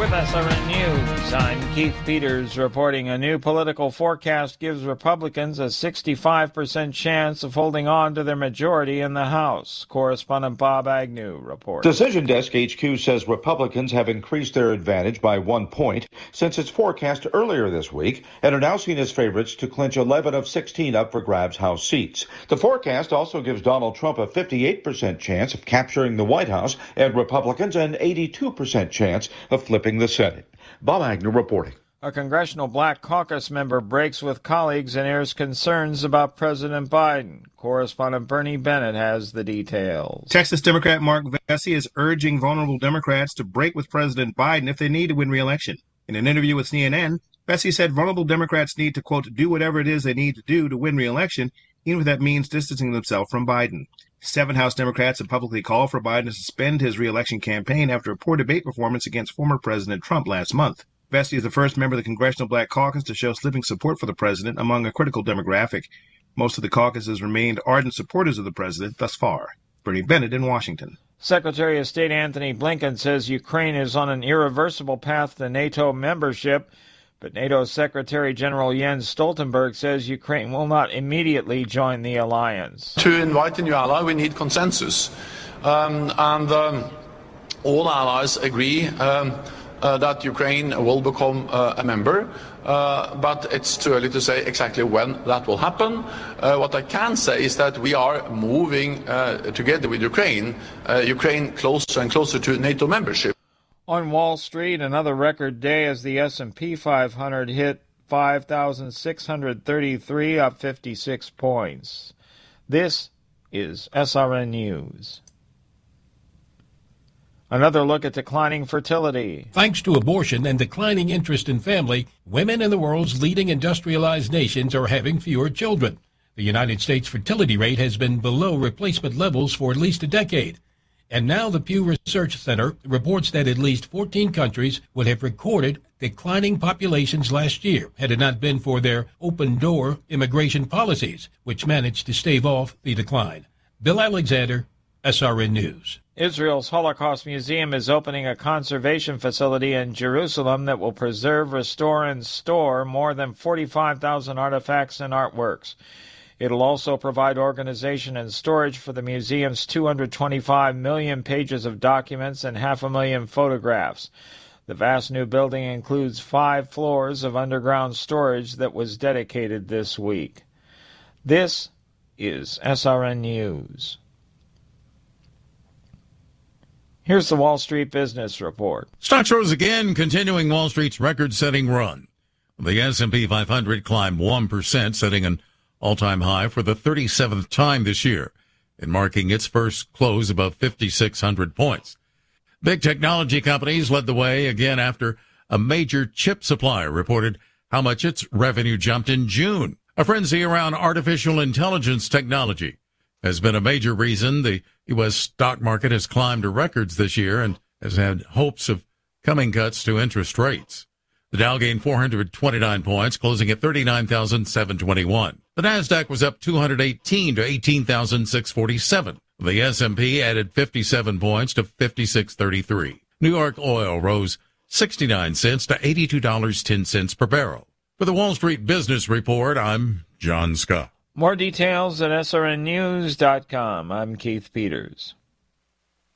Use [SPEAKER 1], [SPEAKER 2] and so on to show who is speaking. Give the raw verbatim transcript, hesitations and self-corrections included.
[SPEAKER 1] with S R N News. I'm Keith Peters reporting a new political forecast gives Republicans a sixty-five percent chance of holding on to their majority in the House. Correspondent Bob Agnew reports.
[SPEAKER 2] Decision Desk H Q says Republicans have increased their advantage by one point since its forecast earlier this week and are now seen as favorites to clinch eleven of sixteen up for grabs House seats. The forecast also gives Donald Trump a fifty-eight percent chance of capturing the White House and Republicans an eighty-two percent chance of flipping the Senate. Bob Agnew reporting.
[SPEAKER 1] A Congressional Black Caucus member breaks with colleagues and airs concerns about President Biden. Correspondent Bernie Bennett has the details.
[SPEAKER 3] Texas Democrat Mark Vesey is urging vulnerable Democrats to break with President Biden if they need to win re-election. In an interview with C N N, Vesey said vulnerable Democrats need to, quote, do whatever it is they need to do to win re-election, even if that means distancing themselves from Biden. Seven House Democrats have publicly called for Biden to suspend his re-election campaign after a poor debate performance against former President Trump last month. Vesey is the first member of the Congressional Black Caucus to show slipping support for the president among a critical demographic. Most of the caucus has remained ardent supporters of the president thus far. Bernie Bennett in Washington.
[SPEAKER 1] Secretary of State Antony Blinken says Ukraine is on an irreversible path to NATO membership, but NATO Secretary General Jens Stoltenberg says Ukraine will not immediately join the alliance.
[SPEAKER 4] To invite a new ally, we need consensus. Um, and um, all allies agree um, uh, that Ukraine will become uh, a member, uh, but it's too early to say exactly when that will happen. Uh, what I can say is that we are moving uh, together with Ukraine, uh, Ukraine closer and closer to NATO membership.
[SPEAKER 1] On Wall Street, another record day as the S and P five hundred hit five thousand six hundred thirty-three, up fifty-six points. This is S R N News. Another look at declining fertility.
[SPEAKER 5] Thanks to abortion and declining interest in family, women in the world's leading industrialized nations are having fewer children. The United States fertility rate has been below replacement levels for at least a decade. And now the Pew Research Center reports that at least fourteen countries would have recorded declining populations last year had it not been for their open-door immigration policies, which managed to stave off the decline. Bill Alexander, S R N News.
[SPEAKER 1] Israel's Holocaust Museum is opening a conservation facility in Jerusalem that will preserve, restore, and store more than forty-five thousand artifacts and artworks. It'll also provide organization and storage for the museum's two hundred twenty-five million pages of documents and half a million photographs. The vast new building includes five floors of underground storage that was dedicated this week. This is S R N News. Here's the Wall Street Business Report.
[SPEAKER 6] Stocks rose again, continuing Wall Street's record-setting run. The S and P five hundred climbed one percent, setting an all-time high for the thirty-seventh time this year, and marking its first close above fifty-six hundred points. Big technology companies led the way again after a major chip supplier reported how much its revenue jumped in June. A frenzy around artificial intelligence technology has been a major reason the U S stock market has climbed to records this year and has had hopes of coming cuts to interest rates. The Dow gained four hundred twenty-nine points, closing at thirty-nine thousand seven hundred twenty-one. The Nasdaq was up two hundred eighteen to eighteen thousand six hundred forty-seven. The S and P added fifty-seven points to fifty-six thirty-three. New York oil rose sixty-nine cents to eighty-two dollars and ten cents per barrel. For the Wall Street Business Report, I'm John Scott.
[SPEAKER 1] More details at S R N news dot com. I'm Keith Peters.